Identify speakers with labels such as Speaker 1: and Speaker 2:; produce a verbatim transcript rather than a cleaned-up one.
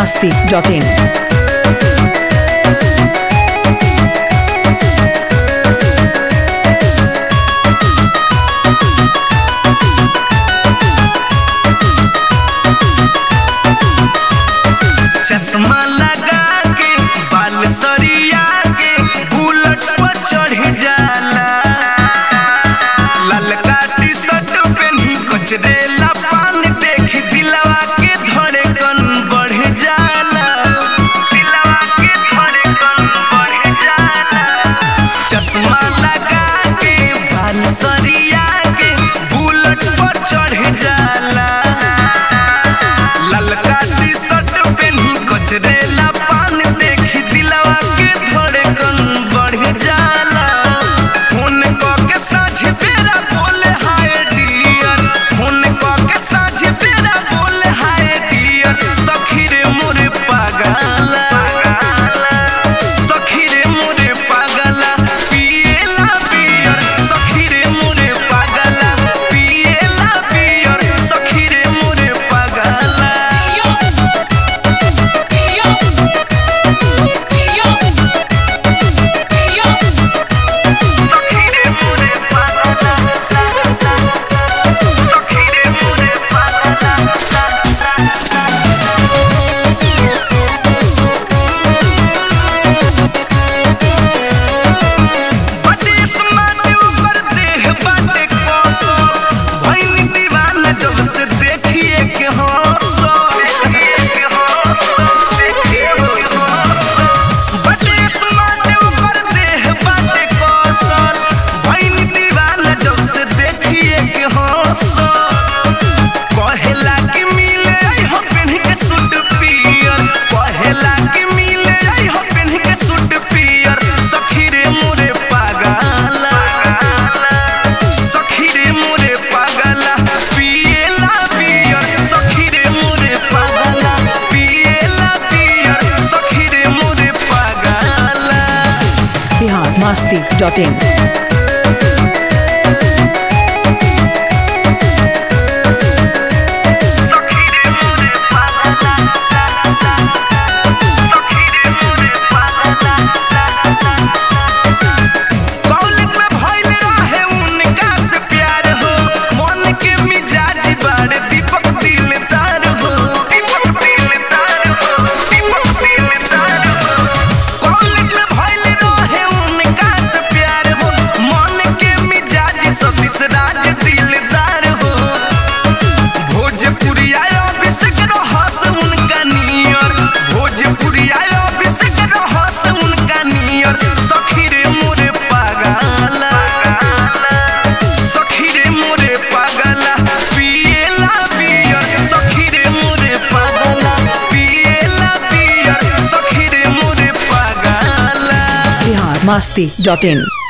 Speaker 1: masti dot in.
Speaker 2: चश्मा लगा के बाल सरिया के बुलेट पर चढ़ जाला, ललका टी शर्ट पहनी कचरेला पान देख दिलवा के धड़कन बढ़ जाला, दिलवा के धड़कन बढ़ जाला। चश्मा लगा के बाल सरिया के बुलेट पर चढ़ जाला, ललका टी शर्ट कचरेला पान देखी दिलवा के धड़कन बढ़ जाला। फोन क के साझ बेरा बोले हाय डियर, फोन क के साझ बेरा बोले हाय डियर। सखी रे मोरे पागला, सखी रे मोरे पागला पिएला बियर, सखी रे मोरे पागला पिएला बियर, सखी रे मोरे पागला।
Speaker 1: masti dot in. masti dot in.